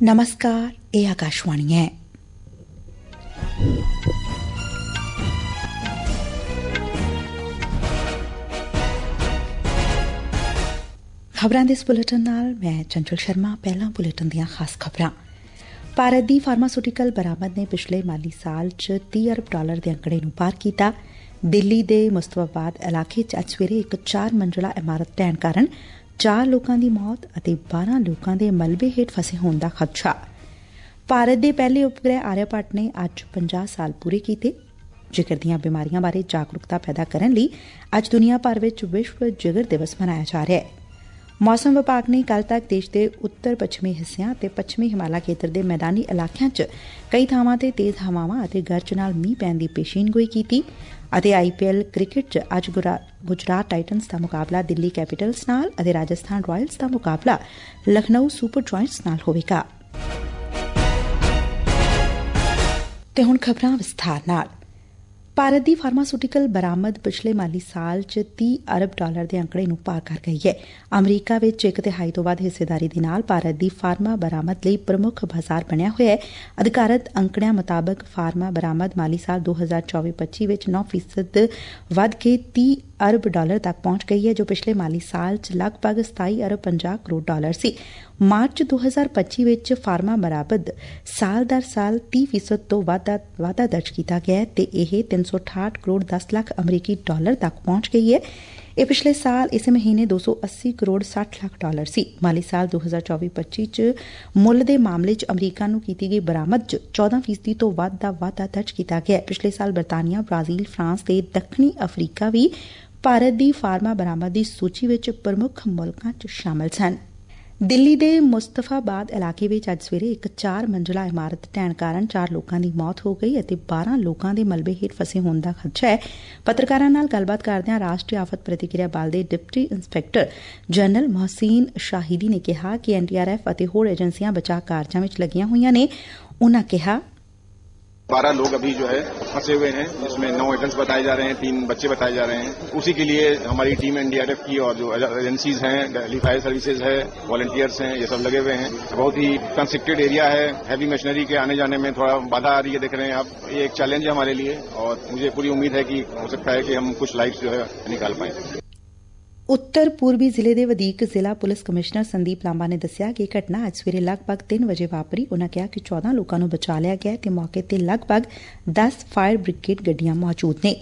नमस्कार, ये आकाशवाणी है। खबरां दे इस बुलेटिन नाल मैं चंचल शर्मा। पहला बुलेटिन दियां खास खबरां। भारत दी फार्मास्यूटिकल बरामद ने पिछले माली साल च $30 अरब दे अंकड़े नूं पार कीता। दिल्ली दे मुस्तफाबाद इलाके च अज सवेरे एक 4 मंजिला इमारत ढहण कारण 4 लोकां दी मौत ਅਤੇ 12 लोकां दे मलबे हेठ फसे होण दा खदशा। भारत दे पहले उपग्रह आर्यभट्ट ने अज 50 साल पूरे कीते। जिगर ਦੀਆਂ बीमारियां बारे जागरूकता पैदा करन लई अज दुनिया भर विच विश्व जिगर दिवस मनाया जा ਰਿਹਾ है। मौसम विभाग ने कल तक देश के उत्तर पच्छमी हिस्सिਆਂ ਤੇ पच्छमी हिमालय ਖੇਤਰ ਦੇ मैदानी इलाਕਿਆਂ 'ਚ ਕਈ ਥਾਵਾਂ ਤੇ ਤੇਜ਼ ਹਵਾਵਾਂ ਅਤੇ ਗਰਜ ਨਾਲ ਮੀਂਹ ਪੈਣ ਦੀ ਪੇਸ਼ੀਨਗੋਈ ਕੀਤੀ ਅਤੇ IPL ਕ੍ਰਿਕਟ 'ਚ ਅੱਜ ਗੁਜਰਾਤ ਟਾਈਟਨਸ ਦਾ ਮੁਕਾਬਲਾ ਦਿੱਲੀ ਕੈਪੀਟਲਸ ਨਾਲ ਅਤੇ ਰਾਜਸਥਾਨ ਰਾਇਲਸ ਦਾ ਮੁਕਾਬਲਾ ਲਖਨਊ ਸੁਪਰ ਜਾਇੰਟਸ ਨਾਲ ਹੋਵੇਗਾ। ਤੇ ਹੁਣ ਖਬਰਾਂ ਵਿਸਥਾਰ ਨਾਲ। ਭਾਰਤ ਦੀ ਫਾਰਮਾਸੂਟੀਕਲ ਬਰਾਮਦ ਪਿਛਲੇ ਮਾਲੀ ਸਾਲ 'ਚ $30 ਅਰਬ ਦੇ ਅੰਕੜੇ ਨੂੰ ਪਾਰ ਕਰ ਗਈ ਹੈ। ਅਮਰੀਕਾ ਵਿੱਚ 1/3 ਤੋਂ ਵੱਧ ਹਿੱਸੇਦਾਰੀ ਦੇ ਨਾਲ ਭਾਰਤ ਦੀ ਫਾਰਮਾ ਬਰਾਮਦ ਲਈ ਪ੍ਰਮੁੱਖ ਬਾਜ਼ਾਰ ਬਣਿਆ ਹੋਇਆ ਹੈ। ਅਧਿਕਾਰਤ ਅੰਕੜਿਆਂ ਮੁਤਾਬਕ ਫਾਰਮਾ ਬਰਾਮਦ ਮਾਲੀ ਸਾਲ 2024-25 ਵਿੱਚ 9% ਵੱਧ ਕੇ $30 ਅਰਬ ਤੱਕ ਪਹੁੰਚ ਗਈ ਹੈ, ਜੋ ਪਿਛਲੇ ਮਾਲੀ ਸਾਲ 'ਚ ਲਗਭਗ $27 ਅਰਬ 50 ਕਰੋੜ ਸੀ। ਮਾਰਚ 2025 ਵਿੱਚ ਫਾਰਮਾ ਬਰਾਮਦ ਸਾਲ ਦਰ ਸਾਲ 30% ਤੋਂ ਵਾਧਾ ਦਰਜ ਕੀਤਾ ਗਿਆ ਤੇ ਇਹ 368 ਕਰੋੜ 10 ਲੱਖ ਅਮਰੀਕੀ ਡਾਲਰ ਤੱਕ ਪਹੁੰਚ ਗਈ ਹੈ। ਇਹ ਪਿਛਲੇ ਸਾਲ ਇਸੇ ਮਹੀਨੇ 280 ਕਰੋੜ 60 ਲੱਖ ਸੀ। ਮਾਲੀ ਸਾਲ 2024-25 ਚ ਮੁੱਲ ਦੇ ਮਾਮਲੇ 'ਚ ਅਮਰੀਕਾ ਨੂੰ ਕੀਤੀ ਗਈ ਬਰਾਮਦ 'ਚ 14% ਤੋਂ ਵੱਧ ਦਾ ਵਾਧਾ ਦਰਜ ਕੀਤਾ ਗਿਆ। ਪਿਛਲੇ ਸਾਲ ਬਰਤਾਨੀਆ, ਬ੍ਰਾਜ਼ੀਲ, ਫਰਾਂਸ ਤੇ ਦੱਖਣੀ ਅਫਰੀਕਾ ਵੀ ਭਾਰਤ ਦੀ ਫਾਰਮਾ ਬਰਾਮਦ ਦੀ ਸੂਚੀ ਵਿੱਚ ਪ੍ਰਮੁੱਖ ਮੁਲਕਾਂ 'ਚ ਸ਼ਾਮਲ ਸਨ। ਦਿੱਲੀ ਦੇ ਮੁਸਤਫਾਬਾਦ ਇਲਾਕੇ ਵਿੱਚ ਅੱਜ ਸਵੇਰੇ ਇੱਕ 4 ਮੰਜ਼ਿਲਾ ਇਮਾਰਤ ਢਹਿਣ ਕਾਰਨ 4 ਲੋਕਾਂ ਦੀ ਮੌਤ ਹੋ ਗਈ ਅਤੇ 12 ਲੋਕਾਂ ਦੇ ਮਲਬੇ ਹੇਠ ਫਸੇ ਹੋਣ ਦਾ ਖਦਸ਼ਾ ਹੈ। ਪੱਤਰਕਾਰਾਂ ਨਾਲ ਗੱਲਬਾਤ ਕਰਦਿਆਂ ਰਾਸ਼ਟਰੀ ਆਫਤ ਪ੍ਰਤੀਕਿਰਿਆ ਬਲ ਦੇ deputy inspector general Mohsin Shahidi ਨੇ ਕਿਹਾ ਕਿ NDRF ਅਤੇ ਹੋਰ ਏਜੰਸੀਆਂ ਬਚਾਅ ਕਾਰਜਾਂ ਵਿੱਚ ਲੱਗੀਆਂ ਹੋਈਆਂ ਨੇ। ਉਨ੍ਹਾਂ ਕਿਹਾ 12 लोग अभी जो है फंसे हुए हैं, जिसमें 9 एडल्ट बताए जा रहे हैं, 3 बच्चे बताए जा रहे हैं। उसी के लिए हमारी टीम NDRF की और जो एजेंसीज हैं, दिल्ली फायर सर्विसेज है, वॉलंटियर्स हैं, ये सब लगे हुए हैं। बहुत ही कंस्ट्रक्टेड एरिया है, हैवी मशीनरी के आने जाने में थोड़ा बाधा आ रही है, देख रहे हैं आप। ये एक चैलेंज है हमारे लिए और मुझे पूरी उम्मीद है कि हो सकता है कि हम कुछ लाइफ जो है निकाल पाएं। ਉੱਤਰ ਪੂਰਬੀ ਜ਼ਿਲ੍ਹੇ ਦੇ ਵਧੀਕ ਜ਼ਿਲ੍ਹਾ ਪੁਲਿਸ ਕਮਿਸ਼ਨਰ ਸੰਦੀਪ ਲਾਂਬਾ ਨੇ ਦੱਸਿਆ ਕਿ ਘਟਨਾ ਅੱਜ ਸਵੇਰੇ ਲਗਭਗ 3 ਵਜੇ ਵਾਪਰੀ। ਉਨ੍ਹਾਂ ਕਿਹਾ ਕਿ 14 ਲੋਕਾਂ ਨੂੰ ਬਚਾ ਲਿਆ ਗਿਆ ਤੇ ਮੌਕੇ ਤੇ ਲਗਭਗ 10 ਫਾਇਰ ਬ੍ਰਿਗੇਡ ਗੱਡੀਆਂ ਮੌਜੂਦ ਨੇ।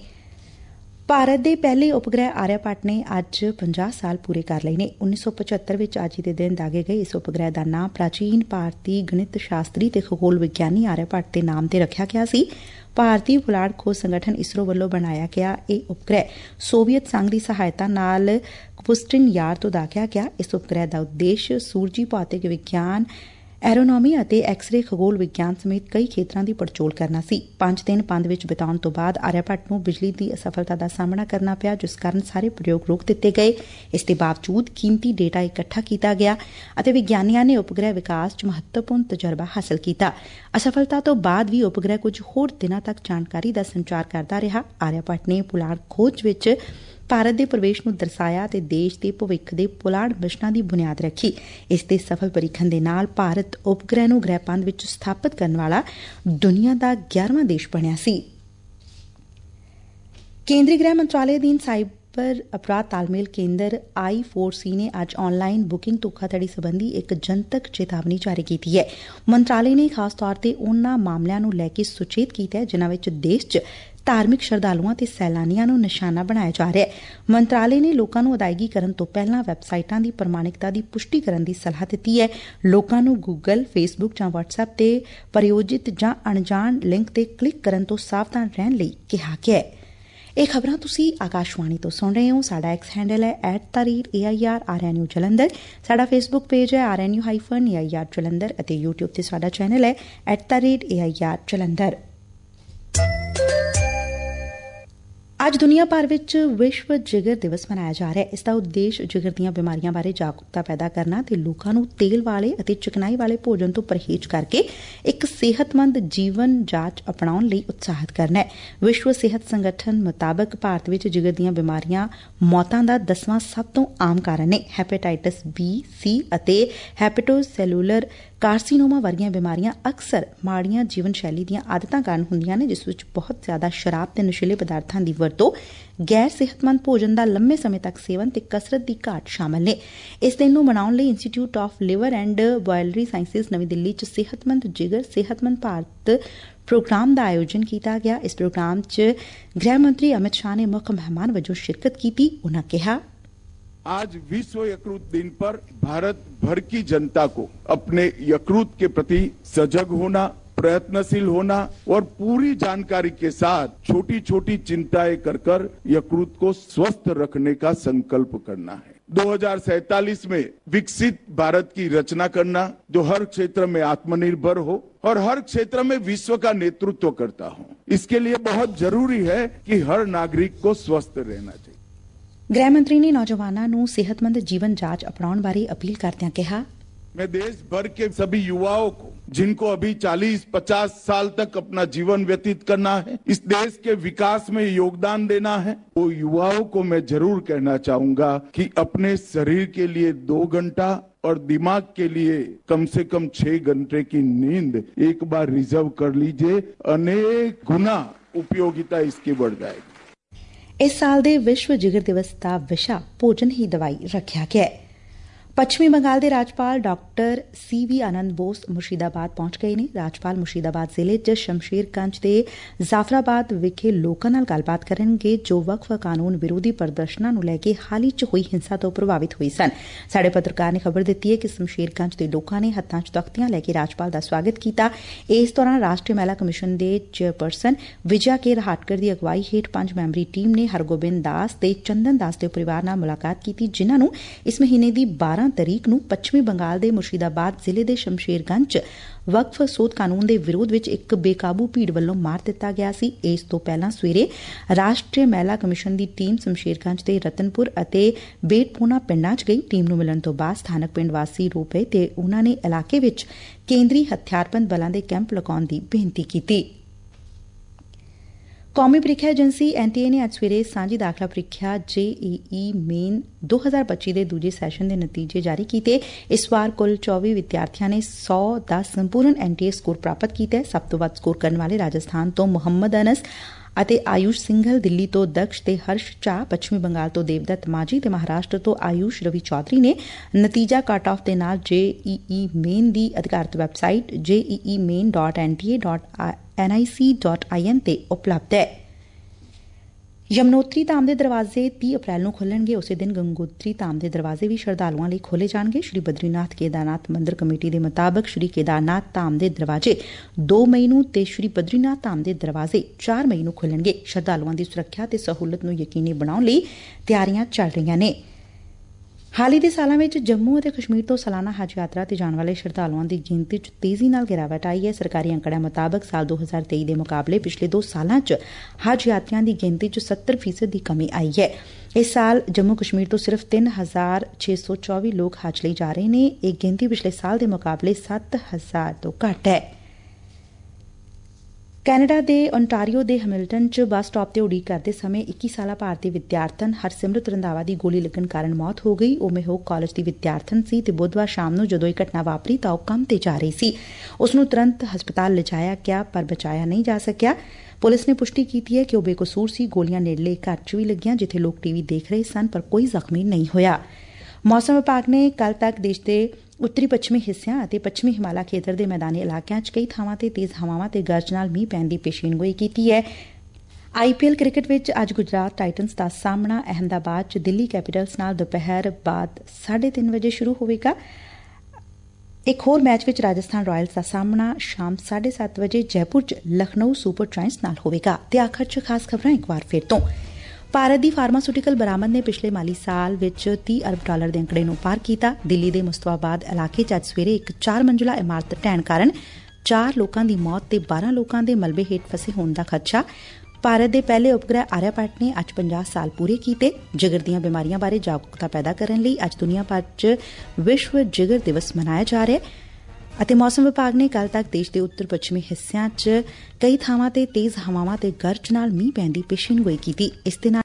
ਭਾਰਤ ਦੇ ਪਹਿਲੇ ਉਪਗ੍ਰਹਿ ਆਰਿਆਭੱਟ ਨੇ ਅੱਜ 50 ਸਾਲ ਪੂਰੇ ਕਰ ਲਏ ਨੇ। 1975 ਵਿੱਚ ਅੱਜ ਦੇ ਦਿਨ ਦਾਗੇ ਗਏ ਇਸ ਉਪਗ੍ਰਹਿ ਦਾ ਨਾਂ ਪ੍ਰਾਚੀਨ ਭਾਰਤੀ ਗਣਿਤ ਸ਼ਾਸਤਰੀ ਤੇ ਖਗੋਲ ਵਿਗਿਆਨੀ ਆਰਿਆਭੱਟ ਦੇ ਨਾਮ ਤੇ ਰੱਖਿਆ ਗਿਆ ਸੀ। ਭਾਰਤੀ ਪੁਲਾੜ ਖੋਜ ਸੰਗਠਨ ਇਸਰੋ ਵੱਲੋਂ ਬਣਾਇਆ ਗਿਆ ਇਹ ਉਪਗ੍ਰਹਿ ਸੋਵੀਅਤ ਸੰਘ ਦੀ ਸਹਾਇਤਾ ਨਾਲ ਕੁਪਸਟਿਨ ਯਾਰ ਤੋਂ ਦਾਗਿਆ ਗਿਆ। ਇਸ ਉਪਗ੍ਰਹਿ ਦਾ ਉਦੇਸ਼ ਸੂਰਜੀ ਭੌਤਿਕ ਵਿਗਿਆਨ, ਐਰੋਨੋਮੀ ਅਤੇ ਐਕਸ-ਰੇ ਖਗੋਲ ਵਿਗਿਆਨ ਸਮੇਤ ਕਈ ਖੇਤਰਾਂ ਦੀ ਪੜਚੋਲ ਕਰਨਾ ਸੀ। 5 ਦਿਨ ਪੰਧ ਵਿੱਚ ਬਿਤਾਉਣ ਤੋਂ ਬਾਅਦ ਆਰਿਆਭੱਟ ਨੂੰ ਬਿਜਲੀ ਦੀ ਅਸਫਲਤਾ ਦਾ ਸਾਹਮਣਾ ਕਰਨਾ ਪਿਆ, ਜਿਸ ਕਾਰਨ ਸਾਰੇ ਪ੍ਰਯੋਗ ਰੋਕ ਦਿੱਤੇ ਗਏ। ਇਸ ਦੇ ਬਾਵਜੂਦ ਕੀਮਤੀ ਡੇਟਾ ਇਕੱਠਾ ਕੀਤਾ ਗਿਆ ਅਤੇ ਵਿਗਿਆਨੀਆਂ ਨੇ ਉਪਗ੍ਰਹਿ ਵਿਕਾਸ 'ਚ ਮਹੱਤਵਪੂਰਨ ਤਜਰਬਾ ਹਾਸਲ ਕੀਤਾ। ਅਸਫਲਤਾ ਤੋਂ ਬਾਅਦ ਵੀ ਉਪਗ੍ਰਹਿ ਕੁਝ ਹੋਰ ਦਿਨਾਂ ਤੱਕ ਜਾਣਕਾਰੀ ਦਾ ਸੰਚਾਰ ਕਰਦਾ ਰਿਹਾ। ਆਰਿਆਭੱਟ ਨੇ ਪੁਲਾੜ ਖੋਜ ਵਿੱਚ ਭਾਰਤ ਦੇ ਪ੍ਰਵੇਸ਼ ਨੂੰ ਦਰਸਾਇਆ ਤੇ ਦੇਸ਼ ਦੇ ਭਵਿੱਖ ਦੇ ਪੁਲਾੜ ਮਿਸ਼ਨਾਂ ਦੀ ਬੁਨਿਆਦ ਰੱਖੀ। ਇਸ ਦੇ ਸਫਲ ਪਰੀਖਣ ਦੇ ਨਾਲ ਭਾਰਤ ਉਪਗ੍ਰਹਿ ਨੂੰ ਗ੍ਰਹਿਪੰਧ ਵਿੱਚ ਸਥਾਪਿਤ ਕਰਨ ਵਾਲਾ ਦੁਨੀਆ ਦਾ 11ਵਾਂ ਦੇਸ਼ ਬਣਿਆ ਸੀ। ਕੇਂਦਰੀ ਗ੍ਰਹਿ ਮੰਤਰਾਲੇ ਅਧੀਨ ਸਾਈਬਰ ਅਪਰਾਧ ਤਾਲਮੇਲ ਕੇਂਦਰ I4C ਨੇ ਅੱਜ ਆਨਲਾਈਨ ਬੁਕਿੰਗ ਧੋਖਾਧੜੀ ਸੰਬੰਧੀ ਇੱਕ ਜਨਤਕ ਚੇਤਾਵਨੀ ਜਾਰੀ ਕੀਤੀ ਹੈ। ਮੰਤਰਾਲੇ ਨੇ ਖਾਸ ਤੌਰ ਤੇ ਉਨ੍ਹਾਂ ਮਾਮਲਿਆਂ ਨੂੰ ਲੈ ਕੇ ਸੁਚੇਤ ਕੀਤਾ ਹੈ ਜਿਨ੍ਹਾਂ ਵਿੱਚ ਦੇਸ਼ 'ਚ ਧਾਰਮਿਕ ਸ਼ਰਧਾਲੂਆਂ ਤੇ ਸੈਲਾਨੀਆਂ ਨੂੰ ਨਿਸ਼ਾਨਾ ਬਣਾਇਆ ਜਾ ਰਿਹਾ ਹੈ। ਮੰਤਰਾਲੇ ਨੇ ਲੋਕਾਂ ਨੂੰ ਅਦਾਇਗੀ ਕਰਨ ਤੋਂ ਪਹਿਲਾਂ ਵੈਬਸਾਈਟਾਂ ਦੀ ਪ੍ਰਮਾਣਿਕਤਾ ਦੀ ਪੁਸ਼ਟੀ ਕਰਨ ਦੀ ਸਲਾਹ ਦਿੱਤੀ ਹੈ। ਲੋਕਾਂ ਨੂੰ ਗੂਗਲ, ਫੇਸਬੁੱਕ ਜਾਂ ਵਟਸਐਪ ਤੇ ਪ੍ਰਾਯੋਜਿਤ ਜਾਂ ਅਣਜਾਣ ਲਿੰਕ ਤੇ ਕਲਿਕ ਕਰਨ ਤੋਂ ਸਾਵਧਾਨ ਰਹਿਣ ਲਈ ਕਿਹਾ ਗਿਆ ਹੈ। ਇਹ ਖਬਰਾਂ ਤੁਸੀਂ ਆਕਾਸ਼ਵਾਣੀ ਤੋਂ ਸੁਣ ਰਹੇ ਹੋ। ਸਾਡਾ ਐਕਸ ਹੈਂਡਲ ਹੈ @AIRRNU ਜਲੰਧਰ। ਸਾਡਾ ਫੇਸਬੁੱਕ ਪੇਜ ਹੈ RNU-AIR ਜਲੰਧਰ ਅਤੇ YouTube ਤੇ ਸਾਡਾ ਚੈਨਲ ਹੈ @AIR ਜਲੰਧਰ। ਅੱਜ ਦੁਨੀਆ ਭਰ ਵਿੱਚ ਵਿਸ਼ਵ ਜਿਗਰ ਦਿਵਸ ਮਨਾਇਆ ਜਾ ਰਿਹਾ ਹੈ। ਇਸ ਦਾ ਉਦੇਸ਼ ਜਿਗਰ ਦੀਆਂ ਬਿਮਾਰੀਆਂ ਬਾਰੇ ਜਾਗਰੂਕਤਾ ਪੈਦਾ ਕਰਨਾ ਤੇ ਲੋਕਾਂ ਨੂੰ ਤੇਲ ਵਾਲੇ ਅਤੇ ਚਿਕਨਾਈ ਵਾਲੇ ਭੋਜਨ ਤੋਂ ਪਰਹੇਜ਼ ਕਰਕੇ ਇੱਕ ਸਿਹਤਮੰਦ ਜੀਵਨ ਜਾਂਚ ਅਪਣਾਉਣ ਲਈ ਉਤਸ਼ਾਹਿਤ ਕਰਨਾ ਹੈ। ਵਿਸ਼ਵ ਸਿਹਤ ਸੰਗਠਨ ਮੁਤਾਬਕ ਭਾਰਤ ਵਿੱਚ ਜਿਗਰ ਦੀਆਂ ਬਿਮਾਰੀਆਂ ਮੌਤਾਂ ਦਾ 10ਵਾਂ ਸਭ ਤੋਂ ਆਮ ਕਾਰਨ ਨੇ। ਹੈਪੇਟਾਈਟਸ B, C ਅਤੇ ਹੈਪੇਟੋਸੈਲੂਲਰ ਕਾਰਸੀਨੋਮਾ ਵਰਗੀਆਂ ਬਿਮਾਰੀਆਂ ਅਕਸਰ ਮਾੜੀਆਂ ਜੀਵਨ ਸ਼ੈਲੀ ਦੀਆਂ ਆਦਤਾਂ ਕਾਰਨ ਹੁੰਦੀਆਂ ਨੇ, ਜਿਸ ਵਿੱਚ ਬਹੁਤ ਜ਼ਿਆਦਾ ਸ਼ਰਾਬ ਤੇ ਨਸ਼ੀਲੇ ਪਦਾਰਥਾਂ ਦੀ ਵਰਤੋਂ, ਗੈਰ ਸਿਹਤਮੰਦ ਭੋਜਨ ਦਾ ਲੰਮੇ ਸਮੇਂ ਤੱਕ ਸੇਵਨ ਤੇ ਕਸਰਤ ਦੀ ਘਾਟ ਸ਼ਾਮਲ ਨੇ। ਇਸ ਦਿਨ ਨੂੰ ਮਨਾਉਣ ਲਈ institute of liver and biliary sciences ਨਵੀਂ ਦਿੱਲੀ 'ਚ ਸਿਹਤਮੰਦ ਜਿਗਰ ਸਿਹਤਮੰਦ ਭਾਰਤ ਪ੍ਰੋਗਰਾਮ ਦਾ ਆਯੋਜਨ ਕੀਤਾ ਗਿਆ। ਇਸ ਪ੍ਰੋਗਰਾਮ 'ਚ ਗ੍ਰਹਿ ਮੰਤਰੀ ਅਮਿਤ ਸ਼ਾਹ ਨੇ ਮੁੱਖ ਮਹਿਮਾਨ ਵਜੋਂ शिरकत की। उन्होंने कहा, आज विश्व यकृत दिन पर भारत भर की जनता को अपने यकृत के प्रति सजग होना, प्रयत्नशील होना और पूरी जानकारी के साथ छोटी छोटी चिंताएं कर यकृत को स्वस्थ रखने का संकल्प करना है। 2047 में विकसित भारत की रचना करना, जो हर क्षेत्र में आत्मनिर्भर हो और हर क्षेत्र में विश्व का नेतृत्व करता हो। इसके लिए बहुत जरूरी है कि हर नागरिक को स्वस्थ रहना चाहिए। गृह मंत्री ने नौजवानों ਨੂੰ ਸਿਹਤਮੰਦ ਜੀਵਨ ਜਾਂਚ ਅਪਣਾਉਣ ਬਾਰੇ ਅਪੀਲ ਕਰਦਿਆਂ ਕਿਹਾ, मैं देश भर के सभी युवाओं को, जिनको अभी 40-50 साल तक अपना जीवन व्यतीत करना है, इस देश के विकास में योगदान देना है, वो युवाओं को मैं जरूर कहना चाहूंगा कि अपने शरीर के लिए 2 घंटा और दिमाग के लिए कम से कम 6 घंटे की नींद एक बार रिजर्व कर लीजिए। अनेक गुना उपयोगिता इसकी बढ़ जाएगी। ਇਸ ਸਾਲ ਦੇ ਵਿਸ਼ਵ ਜਿਗਰ ਦਿਵਸ ਦਾ ਵਿਸ਼ਾ ਭੋਜਨ ਹੀ ਦਵਾਈ ਰੱਖਿਆ ਗਿਆ ਹੈ। ਪੱਛਮੀ ਬੰਗਾਲ ਦੇ ਰਾਜਪਾਲ ਡਾਕਟਰ CV ਆਨੰਦ ਬੋਸ ਮੁਰਸ਼ਿਦਾਬਾਦ ਪਹੁੰਚ ਗਏ ਨੇ। ਰਾਜਪਾਲ ਮੁਰਸ਼ਿਦਾਬਾਦ ਜ਼ਿਲ੍ਹੇ 'ਚ ਸ਼ਮਸ਼ੇਰਗੰਜ ਦੇ ਜ਼ਾਫਰਾਬਾਦ ਵਿਖੇ ਲੋਕਾਂ ਨਾਲ ਗੱਲਬਾਤ ਕਰਨਗੇ, ਜੋ ਵਕਫ ਕਾਨੂੰਨ ਵਿਰੋਧੀ ਪ੍ਰਦਰਸ਼ਨਾਂ ਨੂੰ ਲੈ ਕੇ ਹਾਲ ਹੀ 'ਚ ਹੋਈ ਹਿੰਸਾ ਤੋਂ ਪ੍ਰਭਾਵਿਤ ਹੋਏ ਸਨ। ਸਾਡੇ ਪੱਤਰਕਾਰ ਨੇ ਖਬਰ ਦਿੱਤੀ ਹੈ ਕਿ ਸ਼ਮਸ਼ੇਰਗੰਜ ਦੇ ਲੋਕਾਂ ਨੇ ਹੱਥਾਂ 'ਚ ਤਖ਼ਤੀਆਂ ਲੈ ਕੇ ਰਾਜਪਾਲ ਦਾ ਸਵਾਗਤ ਕੀਤਾ। ਇਸ ਦੌਰਾਨ ਰਾਸ਼ਟਰੀ ਮਹਿਲਾ ਕਮਿਸ਼ਨ ਦੇ ਚੇਅਰਪਰਸਨ ਵਿਜਾ ਕੇ ਰਹਾਟਕਰ ਦੀ ਅਗਵਾਈ ਹੇਠ 5 ਮੈਂਬਰੀ ਟੀਮ ਨੇ ਹਰਗੋਬਿੰਦ ਦਾਸ ਤੇ ਚੰਦਨ ਦਾਸ ਦੇ ਪਰਿਵਾਰ ਨਾਲ ਮੁਲਾਕਾਤ ਕੀਤੀ, ਜਿਨ੍ਹਾਂ ਨੂੰ ਇਸ ਮਹੀਨੇ ਦੀ 12 ਤਰੀਕ ਨੂੰ ਪੱਛਮੀ ਬੰਗਾਲ ਦੇ ਮੁਰਸ਼ਿਦਾਬਾਦ ਜ਼ਿਲ੍ਹੇ ਦੇ ਸ਼ਮਸ਼ੇਰਗੰਜ 'ਚ ਵਕਫ ਸੋਧ ਕਾਨੂੰਨ ਦੇ ਵਿਰੋਧ ਵਿੱਚ ਇੱਕ ਬੇਕਾਬੂ ਭੀੜ ਵੱਲੋਂ ਮਾਰ ਦਿੱਤਾ ਗਿਆ ਸੀ। ਇਸ ਤੋਂ ਪਹਿਲਾਂ ਸਵੇਰੇ ਰਾਸ਼ਟਰੀ ਮਹਿਲਾ ਕਮਿਸ਼ਨ ਦੀ ਟੀਮ ਸ਼ਮਸ਼ੇਰਗੰਜ ਦੇ ਰਤਨਪੁਰ ਅਤੇ ਬੇਟਪੋਨਾ ਪਿੰਡਾਂ 'ਚ ਗਈ। ਟੀਮ ਨੂੰ ਮਿਲਣ ਤੋਂ ਬਾਅਦ ਸਥਾਨਕ ਪਿੰਡ ਵਾਸੀ ਰੋ ਪਏ ਤੇ ਉਨ੍ਹਾਂ ਨੇ ਇਲਾਕੇ ਵਿੱਚ ਕੇਂਦਰੀ ਹਥਿਆਰਬੰਦ ਬਲਾਂ ਦੇ ਕੈਂਪ ਲਗਾਉਣ ਦੀ ਬੇਨਤੀ ਕੀਤੀ। ਕੌਮੀ ਪ੍ਰੀਖਿਆ ਏਜੰਸੀ NTA ਨੇ ਅੱਜ ਸਵੇਰੇ ਸਾਂਝੀ ਦਾਖਲਾ ਪ੍ਰੀਖਿਆ JEE ਮੇਨ 2025 ਦੇ ਦੂਜੇ ਸੈਸ਼ਨ ਦੇ ਨਤੀਜੇ ਜਾਰੀ ਕੀਤੇ। ਇਸ ਵਾਰ ਕੁੱਲ 24 ਵਿਦਿਆਰਥੀਆਂ ਨੇ 100 ਦਾ ਸੰਪੂਰਨ NTA ਸਕੋਰ ਪ੍ਰਾਪਤ ਕੀਤਾ। ਸਭ ਤੋਂ ਵੱਧ ਸਕੋਰ ਕਰਨ ਵਾਲੇ ਰਾਜਸਥਾਨ ਤੋਂ ਮੁਹੰਮਦ ਅਨਸ ਅਤੇ ਆਯੂਸ਼ ਸਿੰਘਲ, ਦਿੱਲੀ ਤੋਂ ਦਕਸ਼ ਤੇ ਹਰਸ਼ ਝਾ, ਪੱਛਮੀ ਬੰਗਾਲ ਤੋਂ ਦੇਵਦੱਤ ਮਾਜੀ ਤੇ ਮਹਾਰਾਸ਼ਟਰ ਤੋਂ ਆਯੂਸ਼ ਰਵੀ ਚੌਧਰੀ ਨੇ। ਨਤੀਜਾ ਕੱਟ ਆਫ ਦੇ ਨਾਲ JEE ਮੇਨ ਦੀ ਅਧਿਕਾਰਤ ਵੈਬਸਾਈਟ jeemain.nta.nic.in ਤੇ ਉਪਲਬਧ ਹੈ। ਯਮਨੋਤਰੀ ਧਾਮ ਦੇ ਦਰਵਾਜ਼ੇ 30 ਅਪ੍ਰੈਲ ਨੂੰ ਖੁੱਲਣਗੇ। ਉਸੇ ਦਿਨ ਗੰਗੋਤਰੀ ਧਾਮ ਦੇ ਦਰਵਾਜ਼ੇ ਵੀ ਸ਼ਰਧਾਲੂਆਂ ਲਈ ਖੋਲੇ ਜਾਣਗੇ। ਸ਼੍ਰੀ ਬਦਰੀਨਾਥ ਕੇਦਾਰਨਾਥ ਮੰਦਰ ਕਮੇਟੀ ਦੇ ਮੁਤਾਬਕ ਸ਼੍ਰੀ ਕੇਦਾਰਨਾਥ ਧਾਮ ਦੇ ਦਰਵਾਜ਼ੇ 2 ਮਈ ਨੂੰ ਤੇ ਸ਼੍ਰੀ ਬਦਰੀਨਾਥ ਧਾਮ ਦੇ ਦਰਵਾਜ਼ੇ 4 ਮਈ ਨੂੰ ਖੁੱਲਣਗੇ। ਸ਼ਰਧਾਲੂਆਂ ਦੀ ਸੁਰੱਖਿਆ ਤੇ ਸਹੂਲਤ ਨੂੰ ਯਕੀਨੀ ਬਣਾਉਣ ਲਈ ਤਿਆਰੀਆਂ ਚੱਲ ਰਹੀਆਂ ਨੇ। ਹਾਲ ਹੀ ਦੇ ਸਾਲਾਂ ਵਿੱਚ ਜੰਮੂ ਅਤੇ ਕਸ਼ਮੀਰ ਤੋਂ ਸਾਲਾਨਾ ਹੱਜ ਯਾਤਰਾ ਤੇ ਜਾਣ ਵਾਲੇ ਸ਼ਰਧਾਲੂਆਂ ਦੀ ਗਿਣਤੀ 'ਚ ਤੇਜ਼ੀ ਨਾਲ ਗਿਰਾਵਟ ਆਈ ਹੈ। ਸਰਕਾਰੀ ਅੰਕੜਿਆਂ ਮੁਤਾਬਕ ਸਾਲ 2023 ਦੇ ਮੁਕਾਬਲੇ ਪਿਛਲੇ 2 ਸਾਲਾਂ 'ਚ ਹੱਜ ਯਾਤਰੀਆਂ ਦੀ ਗਿਣਤੀ 'ਚ 70% ਦੀ ਕਮੀ ਆਈ ਹੈ। ਇਸ ਸਾਲ ਜੰਮੂ ਕਸ਼ਮੀਰ ਤੋਂ ਸਿਰਫ 3624 ਲੋਕ ਹੱਜ ਲਈ ਜਾ ਰਹੇ ਨੇ। ਇਹ ਗਿਣਤੀ ਪਿਛਲੇ ਸਾਲ ਦੇ ਮੁਕਾਬਲੇ 7000 ਤੋਂ ਘੱਟ ਹੈ। ਕੈਨੇਡਾ ਦੇ ਓਨਟਾਰੀਓ ਦੇ ਹੈਮਿਲਟਨ 'ਚ ਬੱਸ ਸਟਾਪ ਤੇ ਉਡੀਕ ਕਰਦੇ ਸਮੇਂ 21 ਸਾਲਾ ਭਾਰਤੀ ਵਿਦਿਆਰਥਣ ਹਰਸਿਮਰਤ ਰੰਧਾਵਾ ਦੀ ਗੋਲੀ ਲੱਗਣ ਕਾਰਨ ਮੌਤ ਹੋ ਗਈ। ਉਹ ਮੇਹੋਕ ਕਾਲਜ ਦੀ ਵਿਦਿਆਰਥਣ ਸੀ ਤੇ ਬੁੱਧਵਾਰ ਸ਼ਾਮ ਨੂੰ ਜਦੋਂ ਇਹ ਘਟਨਾ ਵਾਪਰੀ ਤਾਂ ਉਹ ਕੰਮ ਤੇ ਜਾ ਰਹੀ ਸੀ। ਉਸ ਨੂੰ ਤੁਰੰਤ ਹਸਪਤਾਲ ਲਿਜਾਇਆ ਗਿਆ ਪਰ ਬਚਾਇਆ ਨਹੀਂ ਜਾ ਸਕਿਆ। ਪੁਲਿਸ ਨੇ ਪੁਸ਼ਟੀ ਕੀਤੀ ਹੈ ਕਿ ਉਹ ਬੇਕਸੂਰ ਸੀ। ਗੋਲੀਆਂ ਨੇੜਲੇ ਘਰ 'ਚ ਵੀ ਲੱਗੀਆਂ ਜਿੱਥੇ ਲੋਕ ਟੀਵੀ ਦੇਖ ਰਹੇ ਸਨ, ਪਰ ਕੋਈ ਜ਼ਖਮੀ ਨਹੀਂ ਹੋਇਆ। ਮੌਸਮ ਵਿਭਾਗ ਨੇ ਕੱਲ ਤੱਕ ਦੇਸ਼ ਦੇ ਉੱਤਰੀ ਪੱਛਮੀ ਹਿੱਸਿਆਂ ਅਤੇ ਪੱਛਮੀ ਹਿਮਾਲਾ ਖੇਤਰ ਦੇ ਮੈਦਾਨੀ ਇਲਾਕਿਆਂ 'ਚ ਕਈ ਥਾਵਾਂ ਤੇ ਤੇਜ਼ ਹਵਾਵਾਂ ਤੇ ਗਰਜ ਨਾਲ ਮੀਂਹ ਪੈਣ ਦੀ ਪੇਸ਼ੀਨਗੋਈ ਕੀਤੀ ਹੈ। IPL ਕ੍ਰਿਕਟ ਵਿੱਚ ਅੱਜ ਗੁਜਰਾਤ ਟਾਈਟਨਸ ਦਾ ਸਾਹਮਣਾ ਅਹਿਮਦਾਬਾਦ 'ਚ ਦਿੱਲੀ ਕੈਪੀਟਲਸ ਨਾਲ ਦੁਪਹਿਰ ਬਾਅਦ 3:30 ਵਜੇ ਸ਼ੁਰੂ ਹੋਵੇਗਾ। ਇੱਕ ਹੋਰ ਮੈਚ ਵਿੱਚ ਰਾਜਸਥਾਨ ਰਾਇਲਸ ਦਾ ਸਾਹਮਣਾ ਸ਼ਾਮ 7:30 ਵਜੇ ਜੈਪੁਰ 'ਚ ਲਖਨਊ ਸੁਪਰ ਜਾਇੰਟਸ ਨਾਲ ਹੋਵੇਗਾ। ਤੇ ਆਖਰ 'ਚ ਖਾਸ ਖਬਰਾਂ ਇੱਕ ਵਾਰ ਫਿਰ ਤੋਂ। ਭਾਰਤ ਦੀ ਫਾਰਮਾਸਿਊਟੀਕਲ ਬਰਾਮਦ ਨੇ ਪਿਛਲੇ ਮਾਲੀ ਸਾਲ ਵਿੱਚ $30 ਅਰਬ ਦੇ ਅੰਕੜੇ ਨੂੰ ਪਾਰ ਕੀਤਾ। ਦਿੱਲੀ ਦੇ ਮੁਸਤਫਾਬਾਦ ਇਲਾਕੇ 'ਚ ਅੱਜ ਸਵੇਰੇ ਇੱਕ 4 ਮੰਜ਼ਿਲਾ ਇਮਾਰਤ ਢਹਿਣ ਕਾਰਨ 4 ਲੋਕਾਂ ਦੀ ਮੌਤ ਤੇ 12 ਲੋਕਾਂ ਦੇ ਮਲਬੇ ਹੇਠ ਫਸੇ ਹੋਣ ਦਾ ਖਦਸ਼ਾ। ਭਾਰਤ ਦੇ ਪਹਿਲੇ ਉਪਗ੍ਰਹਿ ਆਰਿਆਭੱਟ ਨੇ ਅੱਜ 50 ਸਾਲ ਪੂਰੇ ਕੀਤੇ। ਜਿਗਰ ਦੀਆਂ ਬਿਮਾਰੀਆਂ ਬਾਰੇ ਜਾਗਰੂਕਤਾ ਪੈਦਾ ਕਰਨ ਲਈ ਅੱਜ ਦੁਨੀਆ ਭਰ 'ਚ ਵਿਸ਼ਵ ਜਿਗਰ ਦਿਵਸ ਮਨਾਇਆ ਜਾ ਰਿਹਾ ਹੈ। ਅਤੇ ਮੌਸਮ ਵਿਭਾਗ ਨੇ ਕੱਲ ਤੱਕ ਦੇਸ਼ ਦੇ ਉੱਤਰ ਪੱਛਮੀ ਹਿੱਸਿਆਂ 'ਚ ਕਈ ਥਾਵਾਂ ਤੇ ਤੇਜ਼ ਹਵਾਵਾਂ ਤੇ ਗਰਜ ਨਾਲ ਮੀਂਹ ਪੈਣ ਦੀ ਪੇਸ਼ੀਨਗੋਈ ਕੀਤੀ। ਇਸ ਦੇ ਨਾਲ